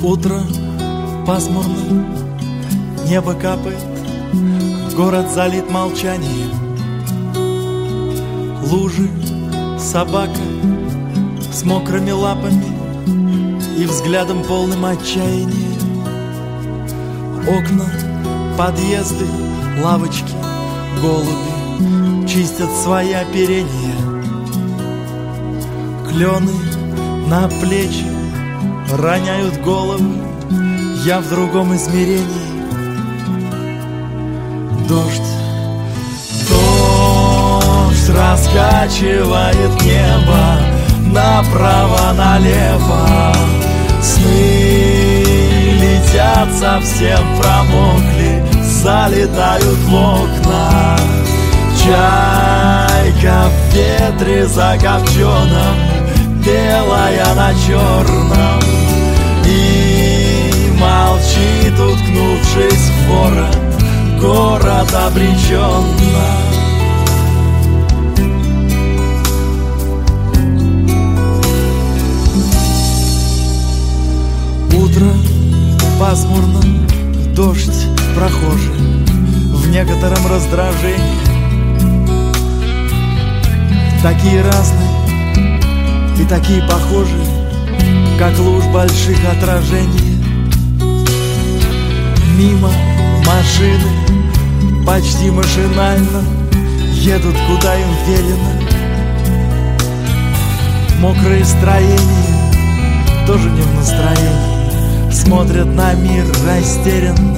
Утро пасмурно, небо капает, город залит молчанием. Лужи, собака с мокрыми лапами и взглядом полным отчаяния. Окна, подъезды, лавочки, голуби чистят свои оперения. Клены на плечи роняют головы, я в другом измерении. Дождь, дождь раскачивает небо направо-налево. Сны летят, совсем промокли, залетают в окна. Чайка в ветре закопченном, белая на черном, и молчит, уткнувшись в ворот, город обреченно. Утро пасмурно, дождь прохожий, в некотором раздражении. Такие разные и такие похожие, как луж больших отражений. Мимо машины почти машинально едут, куда им велено. Мокрые строения тоже не в настроении, смотрят на мир растерянно.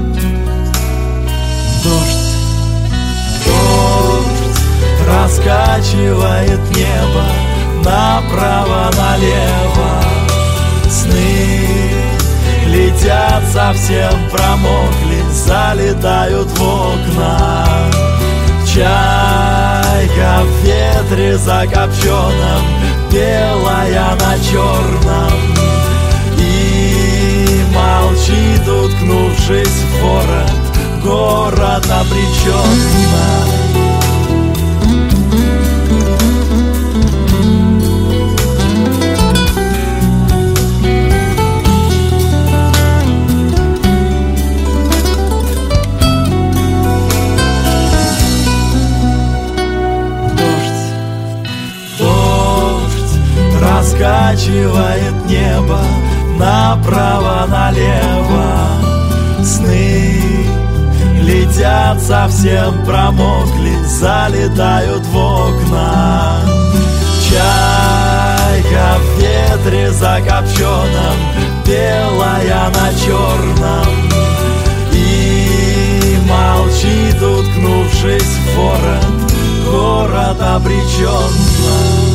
Дождь, дождь раскачивает небо направо-налево. Сны летят, совсем промокли, залетают в окна. Чайка в ветре закопченном, белая на черном, и молчит, уткнувшись в ворот, город обреченно. Раскачивает небо направо-налево. Сны летят, совсем промокли, залетают в окна. Чайка в ветре закопченном, белая на черном, и молчит, уткнувшись в ворот, город обреченно.